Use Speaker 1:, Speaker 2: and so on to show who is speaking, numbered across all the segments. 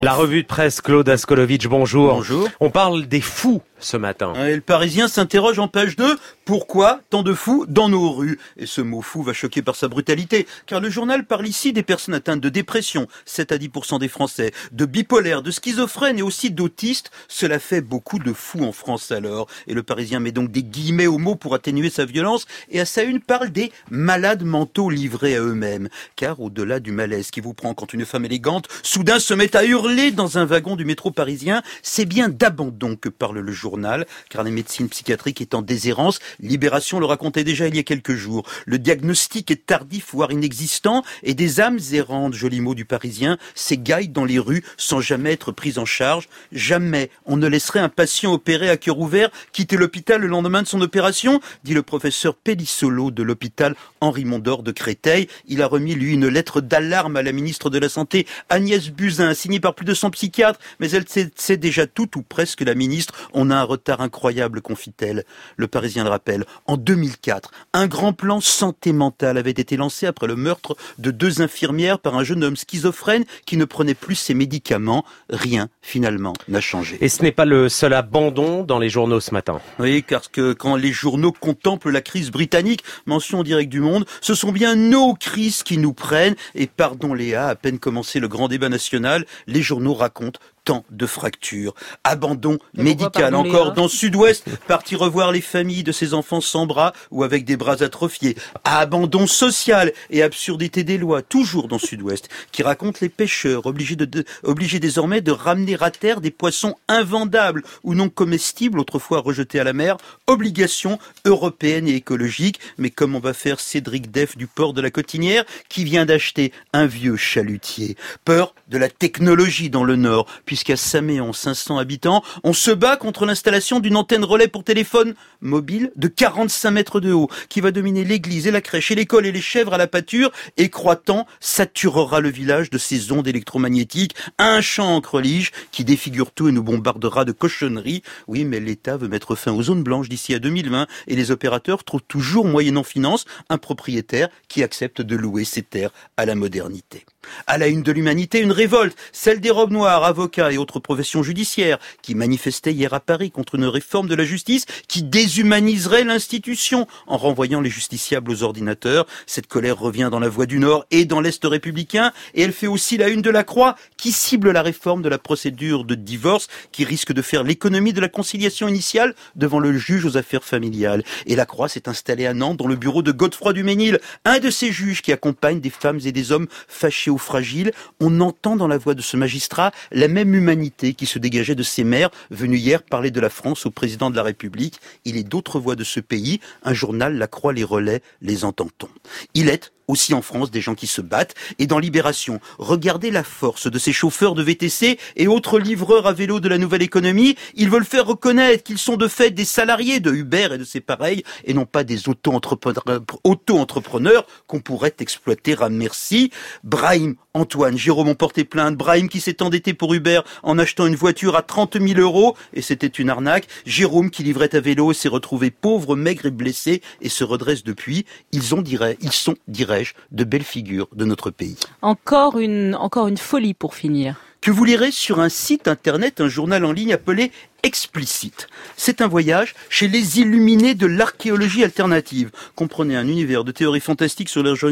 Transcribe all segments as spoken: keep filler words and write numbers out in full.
Speaker 1: La revue de presse, Claude Askolovitch, bonjour.
Speaker 2: Bonjour.
Speaker 1: On parle des fous ce matin.
Speaker 2: Et le Parisien s'interroge en page deux, pourquoi tant de fous dans nos rues? Et ce mot fou va choquer par sa brutalité, car le journal parle ici des personnes atteintes de dépression, sept à dix pour cent des Français, de bipolaires, de schizophrènes et aussi d'autistes. Cela fait beaucoup de fous en France alors. Et le Parisien met donc des guillemets au mot pour atténuer sa violence, et à sa une parle des malades mentaux livrés à eux-mêmes. Car au-delà du malaise qui vous prend quand une femme élégante soudain se met à hurler dans un wagon du métro parisien, c'est bien d'abandon que parle le journal. Car la médecine psychiatrique est en déshérence. Libération le racontait déjà il y a quelques jours. Le diagnostic est tardif, voire inexistant, et des âmes errantes, joli mot du Parisien, s'égaillent dans les rues sans jamais être prises en charge. Jamais on ne laisserait un patient opéré à cœur ouvert quitter l'hôpital le lendemain de son opération, dit le professeur Pellissolo de l'hôpital Henri Mondor de Créteil. Il a remis, lui, une lettre d'alarme à la ministre de la Santé, Agnès Buzyn, signée par plus de cent psychiatres, mais elle sait, sait déjà tout ou presque, la ministre. On a un retard incroyable, confie-t-elle. Le Parisien le rappelle. En deux mille quatre, un grand plan santé mentale avait été lancé après le meurtre de deux infirmières par un jeune homme schizophrène qui ne prenait plus ses médicaments. Rien, finalement, n'a changé.
Speaker 1: Et ce n'est pas le seul abandon dans les journaux ce matin.
Speaker 2: Oui, car que quand les journaux contemplent la crise britannique, mention en direct du Monde, ce sont bien nos crises qui nous prennent. Et pardon Léa, à peine commencé le grand débat national, les journaux racontent tant de fractures. Abandon médical encore dans Sud-Ouest, parti revoir les familles de ces enfants sans bras ou avec des bras atrophiés. Abandon social et absurdité des lois, toujours dans Sud-Ouest, qui raconte les pêcheurs obligés, de, de, obligés désormais de ramener à terre des poissons invendables ou non comestibles, autrefois rejetés à la mer. Obligation européenne et écologique. Mais comment va faire Cédric Def du port de la Cotinière qui vient d'acheter un vieux chalutier? Peur de la technologie dans le Nord, puisqu'à Saméon, cinq cents habitants, on se bat contre l'installation d'une antenne relais pour téléphone mobile de quarante-cinq mètres de haut, qui va dominer l'église et la crèche et l'école et les chèvres à la pâture, et croîtant, saturera le village de ces ondes électromagnétiques, un chancre lige qui défigure tout et nous bombardera de cochonneries. Oui, mais l'État veut mettre fin aux zones blanches d'ici à deux mille vingt, et les opérateurs trouvent toujours, moyennant finance, un propriétaire qui accepte de louer ses terres à la modernité. À la une de l'Humanité, une révolte, celle des robes noires, avocats et autres professions judiciaires, qui manifestaient hier à Paris contre une réforme de la justice qui déshumaniserait l'institution en renvoyant les justiciables aux ordinateurs. Cette colère revient dans la Voix du Nord et dans l'Est républicain, et elle fait aussi la une de la Croix, qui cible la réforme de la procédure de divorce, qui risque de faire l'économie de la conciliation initiale devant le juge aux affaires familiales. Et la Croix s'est installée à Nantes dans le bureau de Godefroy Duménil, un de ces juges qui accompagnent des femmes et des hommes fâchés ou fragiles. On entend dans la voix de ce magistrat la même humanité qui se dégageait de ces mères venues hier parler de la France au président de la République. Il est d'autres voix de ce pays. Un journal, La Croix les relaie, les entend-on. Il est aussi en France des gens qui se battent. Et dans Libération, regardez la force de ces chauffeurs de V T C et autres livreurs à vélo de la nouvelle économie. Ils veulent faire reconnaître qu'ils sont de fait des salariés de Uber et de ses pareils, et non pas des auto-entrepreneurs, auto-entrepreneurs qu'on pourrait exploiter à merci. Brahim, Antoine, Jérôme ont porté plainte. Brahim qui s'est endetté pour Uber en achetant une voiture à trente mille euros, et c'était une arnaque. Jérôme qui livrait à vélo s'est retrouvé pauvre, maigre et blessé et se redresse depuis. Ils ont, dirais, ils sont, dirais-je, de belles figures de notre pays.
Speaker 3: Encore une, encore une folie pour finir.
Speaker 2: Que vous lirez sur un site internet, un journal en ligne appelé Explicite. C'est un voyage chez les illuminés de l'archéologie alternative. Comprenez un univers de théories fantastiques sur les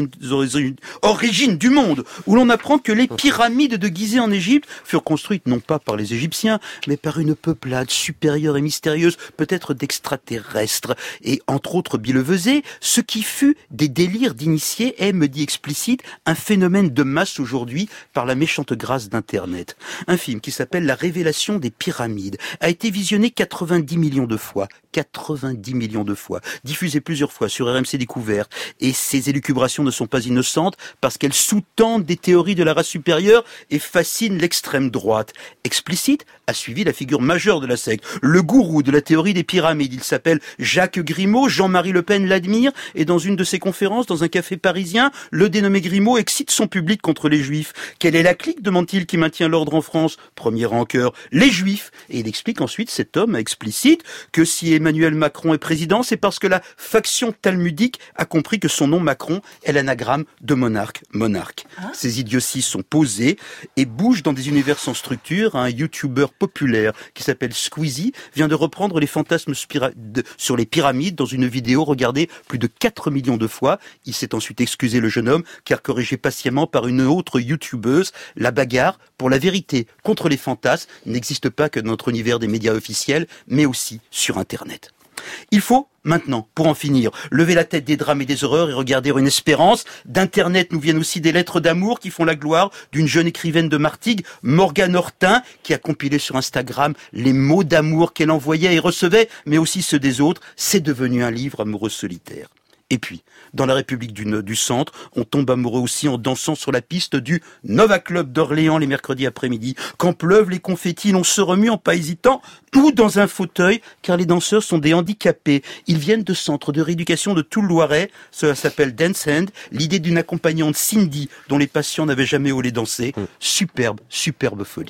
Speaker 2: origines du monde, où l'on apprend que les pyramides de Gizeh en Égypte furent construites non pas par les Égyptiens, mais par une peuplade supérieure et mystérieuse, peut-être d'extraterrestres. Et entre autres billevesées, ce qui fut des délires d'initiés est, me dit Explicite, un phénomène de masse aujourd'hui par la méchante grâce d'Internet. Un film qui s'appelle La révélation des pyramides a été été visionné quatre-vingt-dix millions de fois. quatre-vingt-dix millions de fois. Diffusé plusieurs fois sur R M C Découverte. Et ces élucubrations ne sont pas innocentes parce qu'elles sous-tendent des théories de la race supérieure et fascinent l'extrême droite. Explicite a suivi la figure majeure de la secte. Le gourou de la théorie des pyramides. Il s'appelle Jacques Grimaud. Jean-Marie Le Pen l'admire. Et dans une de ses conférences, dans un café parisien, le dénommé Grimaud excite son public contre les juifs. Quelle est la clique, demande-t-il, qui maintient l'ordre en France, premier rancœur, les Juifs. Et il explique ensuite, cet homme explicite, que si Emmanuel Macron est président, c'est parce que la faction talmudique a compris que son nom Macron est l'anagramme de monarque, monarque. Hein? Ces idioties sont posées et bougent dans des univers sans structure. Un YouTuber populaire qui s'appelle Squeezie vient de reprendre les fantasmes spira- de, sur les pyramides dans une vidéo regardée plus de quatre millions de fois. Il s'est ensuite excusé, le jeune homme, car corrigé patiemment par une autre youtubeuse. La bagarre pour la vérité contre les fantasmes n'existe pas que dans notre univers des médias officiels, mais aussi sur Internet. Il faut maintenant, pour en finir, lever la tête des drames et des horreurs et regarder une espérance. D'Internet nous viennent aussi des lettres d'amour qui font la gloire d'une jeune écrivaine de Martigues, Morgane Hortin, qui a compilé sur Instagram les mots d'amour qu'elle envoyait et recevait, mais aussi ceux des autres. C'est devenu un livre amoureux solitaire. Et puis, dans la République du, du Centre, on tombe amoureux aussi en dansant sur la piste du Nova Club d'Orléans les mercredis après-midi. Quand pleuvent les confettis, on se remue en pas hésitant ou dans un fauteuil, car les danseurs sont des handicapés. Ils viennent de centres de rééducation de tout le Loiret. Cela s'appelle Dance Hand. L'idée d'une accompagnante Cindy, dont les patients n'avaient jamais osé danser. Superbe, superbe folie.